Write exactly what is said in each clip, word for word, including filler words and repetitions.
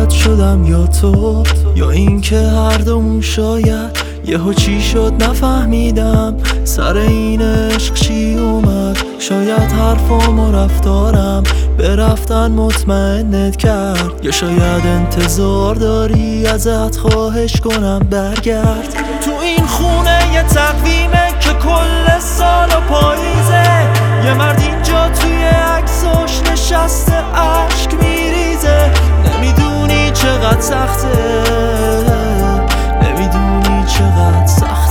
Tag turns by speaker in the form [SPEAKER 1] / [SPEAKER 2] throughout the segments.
[SPEAKER 1] باد شدم یا تو، یا اینکه هر دومون شاید یهو چی شد نفهمیدم، سر این عشق چی اومد. شاید حرفام و رفتارم به رفتن مطمئنت کرد، یا شاید انتظار داری ازت خواهش کنم برگرد. تو این خونه یه تقویمه که کل سال و پاییزه، یه مرد اینجا توی عکساش نشسته عشق میریزه. نمیدونی چقدر سخته، نمیدونی چقدر سخته.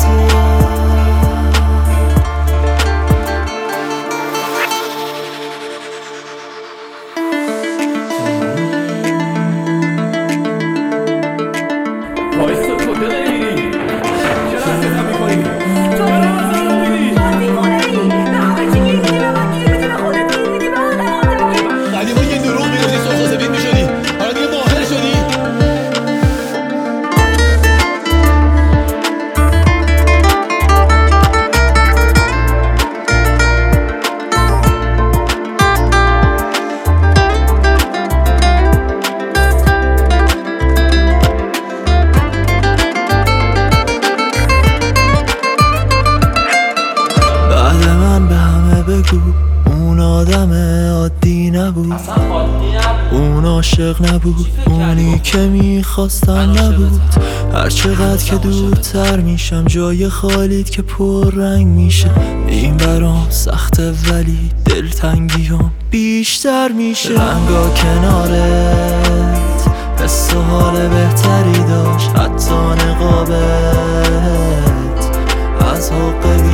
[SPEAKER 1] اون آدم عادی نبود، اون عاشق نبود، اونی که میخواستم نبود. هر چقدر که دورتر میشم جای خالیت که پر رنگ میشه. این برام سخته ولی دلتنگیام بیشتر میشه. رنگا کنارت حس و حال بهتری داشت، حتی نقابت از حق